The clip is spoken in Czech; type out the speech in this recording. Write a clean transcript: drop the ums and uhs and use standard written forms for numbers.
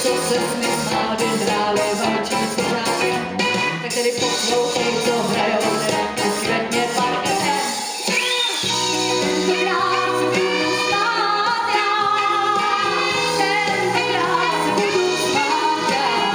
co se mi smál, vydráli válčí pořád. Tak tedy poslouchej, co